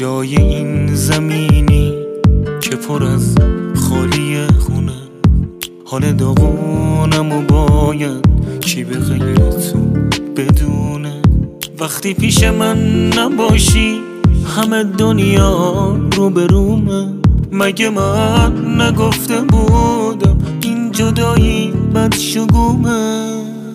جای این زمینی که پر از خالی خونه، حال داغونم و باید کی به غیر تو بدونه. وقتی پیش من نباشی همه دنیا رو به رومه. مگه من نگفته بودم این جدایی بدشگومه؟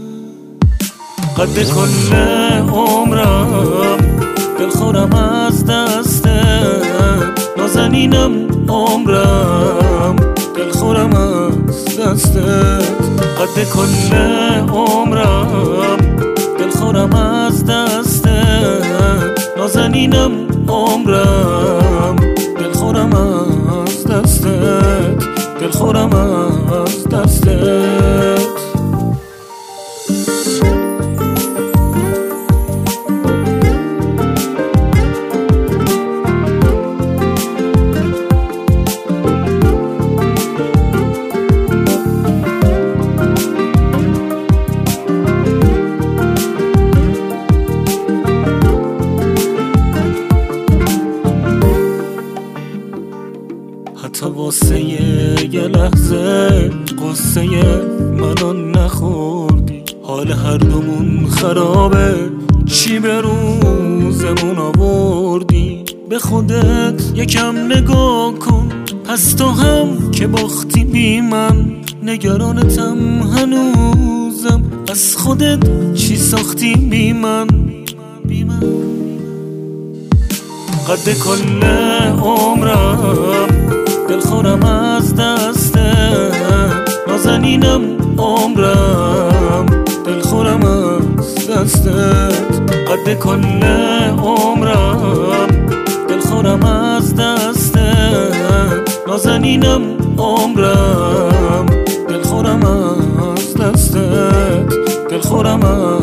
قد کل عمرم دلخورم از دستت، نازنینم عمرم دلخورم از دستت. قد کل عمرم دلخورم از دستت، نازنینم عمرم دلخورم از دستت، دلخورم از دستت. حتی واسه یه لحظه قصه منو نخوردی. حال هر دومون خرابه، چی به روزمون آوردی؟ به خودت یکم نگاه کن، پس تو هم که باختی بی من. نگرانتم هنوزم، از خودت چی ساختی بی من؟ قد کل عمرم دلخورم از دستت، نازنینم عمرم دلخورم از دستت. قد کل عمرم دلخورم از دستت، نازنینم عمرم دلخورم از دستت، دلخورم از